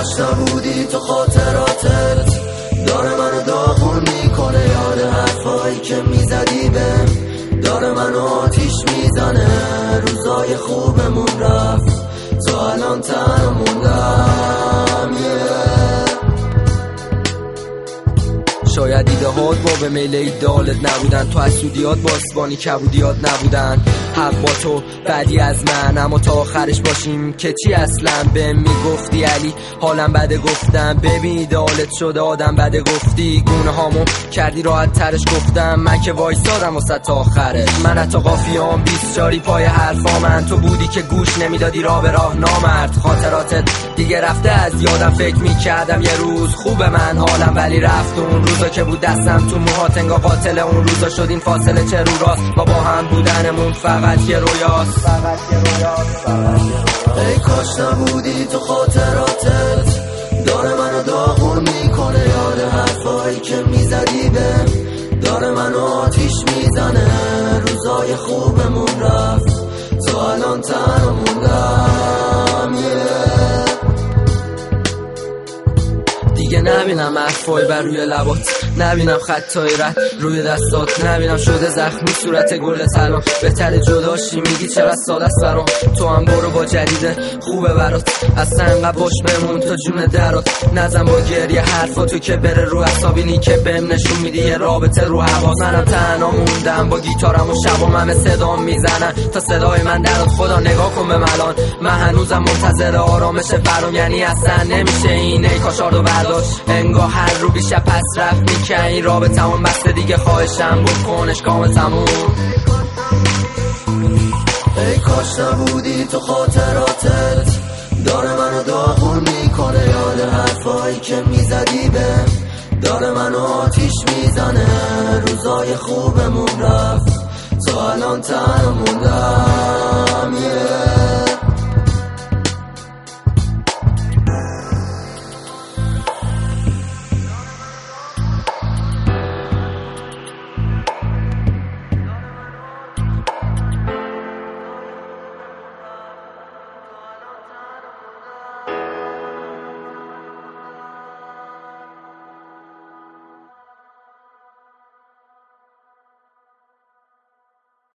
کاش نبودی تو خاطراتت، داره منو داغون میکنه یاد حرفایی که میزدی بهم، داره منو آتیش میزنه. روزای خوبمون رفت تو الان تنها موندم. شاید ایده هات با به میل ایدالت نبودن، تو حسودیات با اسبانی کبودیات نبودن. حق با تو بعدی از من، اما تا آخرش باشیم که چی اصلا. به میگفتی علی حالم بده، گفتم ببین ایدالت شده آدم بده. گفتی گونه هامو کردی راحت ترش، گفتم من که وایسادم واسه تا آخرش. من حتی قافیام 20 جاری پای حرفا من، تو بودی که گوش نمیدادی راه به راه نامرد. خاطراتت دیگه رفته از یادم، فکر میکردم یه روز خوبه من حالم، ولی رفت. اون روزا که بود دستم تو موهات انگار قاتل، اون روزا شد این فاصله چه رو راست. با هم بودنمون فقط یه رویاست. ای کاش نبودی تو خاطراتت، داره منو داغون میکنه یاد حرفایی که میزدی بهم، داره منو آتیش میزنه. روزای خوبمون رفت تو الان تنها موندم. دیگه نبینم حرفای بر روی لبات، نبینم خطای رد روی دستات، نبینم شده زخمی صورت گل سلام. بهتره جداشی میگی چرا ساده است برام، تو هم برو با جدیده خوبه برات. اصلا انقدر باش بمون تا جون درات، نزن با گریه حرفاتو که بره رو حسابینی که بهم نشون میدی یه رابطه رو هوا. منم تنها موندم با گیتارم و شبام همه صدام میزنن تا صدای من درات. خدا نگاه کن به ملان، من هنوزم منتظر آرامش برام، یعنی اصلا نمیشه این ای کاشاردو برداشت. انگار هر رو بیشه پس رفت میکن این رابطه همون بسته دیگه، خواهشم بکنش کامل تموم. ای کاش نبودی تو خاطراتت، داره منو داغون میکنه یاد حرفایی که میزدی بهم، داره منو آتیش میزنه. روزای خوبمون رفت تو الان تنها موندم.